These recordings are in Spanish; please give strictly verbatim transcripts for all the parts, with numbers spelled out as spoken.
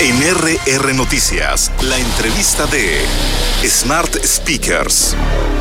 En R R Noticias, la entrevista de Smart Speakers.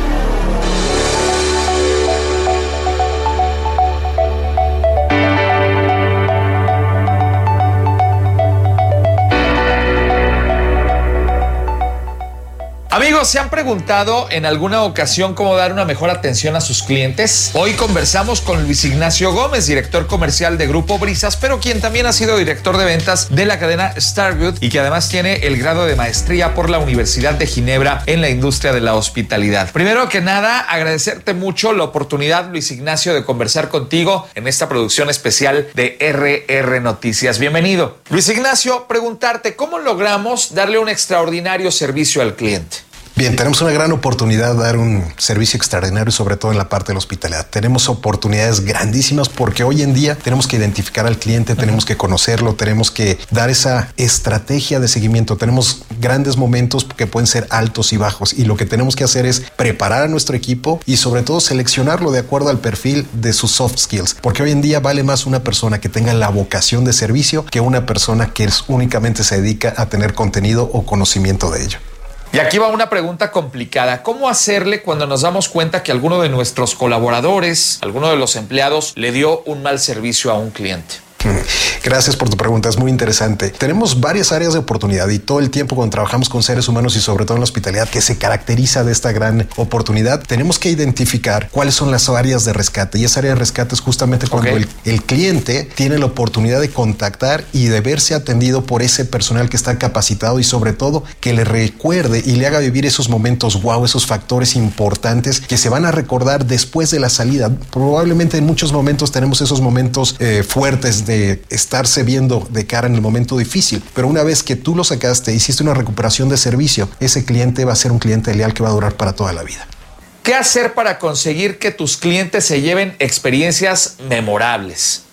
Amigos, ¿se han preguntado en alguna ocasión cómo dar una mejor atención a sus clientes? Hoy conversamos con Luis Ignacio Gómez, director comercial de Grupo Brisas, pero quien también ha sido director de ventas de la cadena Starwood y que además tiene el grado de maestría por la Universidad de Ginebra en la industria de la hospitalidad. Primero que nada, agradecerte mucho la oportunidad, Luis Ignacio, de conversar contigo en esta producción especial de R R Noticias. Bienvenido. Luis Ignacio, preguntarte, ¿cómo logramos darle un extraordinario servicio al cliente? Bien, tenemos una gran oportunidad de dar un servicio extraordinario, sobre todo en la parte de la hospitalidad. Tenemos oportunidades grandísimas porque hoy en día tenemos que identificar al cliente, tenemos que conocerlo, tenemos que dar esa estrategia de seguimiento. Tenemos grandes momentos que pueden ser altos y bajos y lo que tenemos que hacer es preparar a nuestro equipo y sobre todo seleccionarlo de acuerdo al perfil de sus soft skills, porque hoy en día vale más una persona que tenga la vocación de servicio que una persona que es, únicamente se dedica a tener contenido o conocimiento de ello. Y aquí va una pregunta complicada. ¿Cómo hacerle cuando nos damos cuenta que alguno de nuestros colaboradores, alguno de los empleados, le dio un mal servicio a un cliente? Gracias por tu pregunta, es muy interesante. Tenemos varias áreas de oportunidad y todo el tiempo cuando trabajamos con seres humanos y sobre todo en la hospitalidad que se caracteriza de esta gran oportunidad, tenemos que identificar cuáles son las áreas de rescate y esa área de rescate es justamente cuando okay. el, el cliente tiene la oportunidad de contactar y de verse atendido por ese personal que está capacitado y sobre todo que le recuerde y le haga vivir esos momentos wow, esos factores importantes que se van a recordar después de la salida. Probablemente en muchos momentos tenemos esos momentos eh, fuertes de de estarse viendo de cara en el momento difícil, pero una vez que tú lo sacaste, hiciste una recuperación de servicio, ese cliente va a ser un cliente leal que va a durar para toda la vida. ¿Qué hacer para conseguir que tus clientes se lleven experiencias memorables?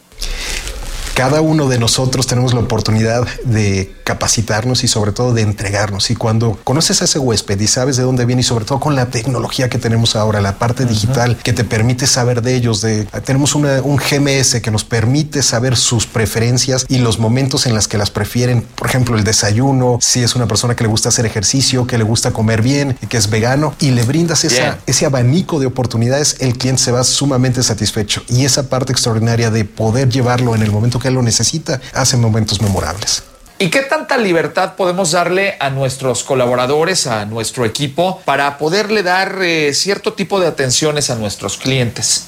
Cada uno de nosotros tenemos la oportunidad de capacitarnos y sobre todo de entregarnos. Y cuando conoces a ese huésped y sabes de dónde viene y sobre todo con la tecnología que tenemos ahora, la parte uh-huh. digital que te permite saber de ellos, de, tenemos una, un G M S que nos permite saber sus preferencias y los momentos en los que las prefieren. Por ejemplo, el desayuno, si es una persona que le gusta hacer ejercicio, que le gusta comer bien, que es vegano y le brindas esa, ese abanico de oportunidades, el cliente se va sumamente satisfecho. Y esa parte extraordinaria de poder llevarlo en el momento que lo necesita, hace momentos memorables. ¿Y qué tanta libertad podemos darle a nuestros colaboradores, a nuestro equipo, para poderle dar eh, cierto tipo de atenciones a nuestros clientes?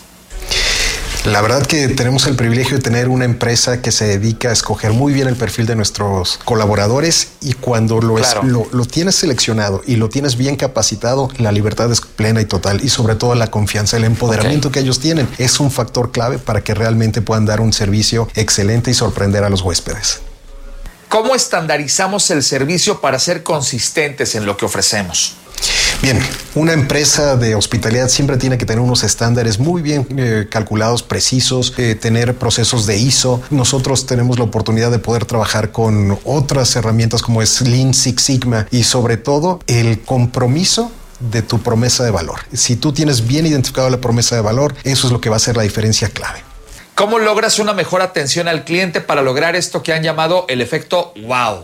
La verdad que tenemos el privilegio de tener una empresa que se dedica a escoger muy bien el perfil de nuestros colaboradores y cuando lo, claro. es, lo, lo tienes seleccionado y lo tienes bien capacitado, la libertad es plena y total y sobre todo la confianza, el empoderamiento okay. que ellos tienen es un factor clave para que realmente puedan dar un servicio excelente y sorprender a los huéspedes. ¿Cómo estandarizamos el servicio para ser consistentes en lo que ofrecemos? Bien, una empresa de hospitalidad siempre tiene que tener unos estándares muy bien eh, calculados, precisos, eh, tener procesos de I S O. Nosotros tenemos la oportunidad de poder trabajar con otras herramientas como es Lean Six Sigma y sobre todo el compromiso de tu promesa de valor. Si tú tienes bien identificado la promesa de valor, eso es lo que va a ser la diferencia clave. ¿Cómo logras una mejor atención al cliente para lograr esto que han llamado el efecto wow?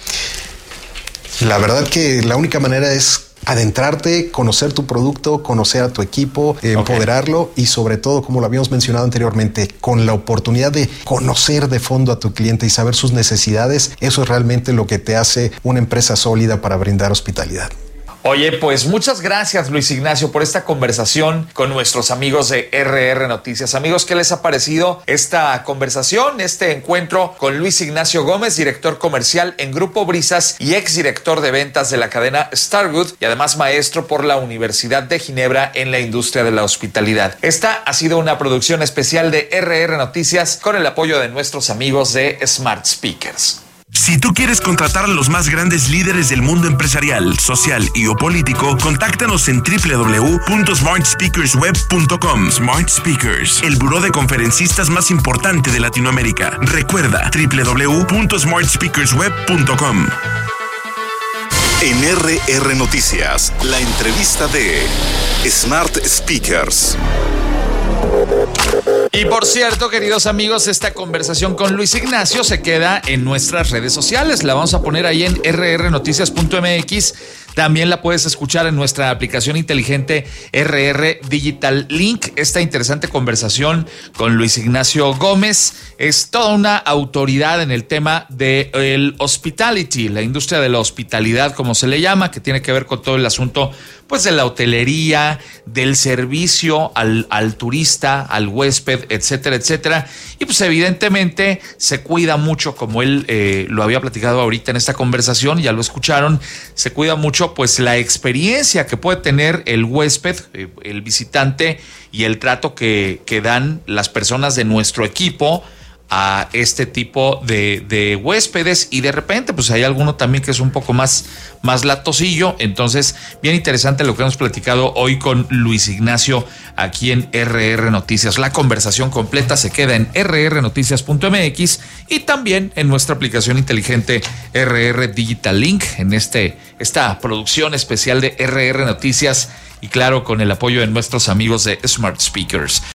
La verdad que la única manera es adentrarte, conocer tu producto, conocer a tu equipo, okay. empoderarlo y sobre todo, como lo habíamos mencionado anteriormente, con la oportunidad de conocer de fondo a tu cliente y saber sus necesidades, eso es realmente lo que te hace una empresa sólida para brindar hospitalidad. Oye, pues muchas gracias, Luis Ignacio, por esta conversación con nuestros amigos de R R Noticias. Amigos, ¿qué les ha parecido esta conversación, este encuentro con Luis Ignacio Gómez, director comercial en Grupo Brisas y exdirector de ventas de la cadena Starwood y además maestro por la Universidad de Ginebra en la industria de la hospitalidad? Esta ha sido una producción especial de R R Noticias con el apoyo de nuestros amigos de Smart Speakers. Si tú quieres contratar a los más grandes líderes del mundo empresarial, social y o político, contáctanos en doble u doble u doble u punto smart speakers web punto com. Smart Speakers, el buró de conferencistas más importante de Latinoamérica. Recuerda, doble u doble u doble u punto smart speakers web punto com. En R R Noticias, la entrevista de Smart Speakers. Y por cierto, queridos amigos, esta conversación con Luis Ignacio se queda en nuestras redes sociales. La vamos a poner ahí en erre erre noticias punto eme equis. También la puedes escuchar en nuestra aplicación inteligente erre erre Digital Link. Esta interesante conversación con Luis Ignacio Gómez es toda una autoridad en el tema del hospitality, la industria de la hospitalidad, como se le llama, que tiene que ver con todo el asunto pues de la hotelería, del servicio al, al turista, al huésped, etcétera, etcétera. Y pues evidentemente se cuida mucho, como él eh, lo había platicado ahorita en esta conversación, ya lo escucharon, se cuida mucho pues la experiencia que puede tener el huésped, eh, el visitante y el trato que, que dan las personas de nuestro equipo a este tipo de, de huéspedes, y de repente pues hay alguno también que es un poco más, más latosillo. Entonces, bien interesante lo que hemos platicado hoy con Luis Ignacio aquí en erre erre Noticias. La conversación completa se queda en erre erre noticias punto eme equis y también en nuestra aplicación inteligente erre erre Digital Link, en este, esta producción especial de erre erre Noticias, y claro, con el apoyo de nuestros amigos de Smart Speakers.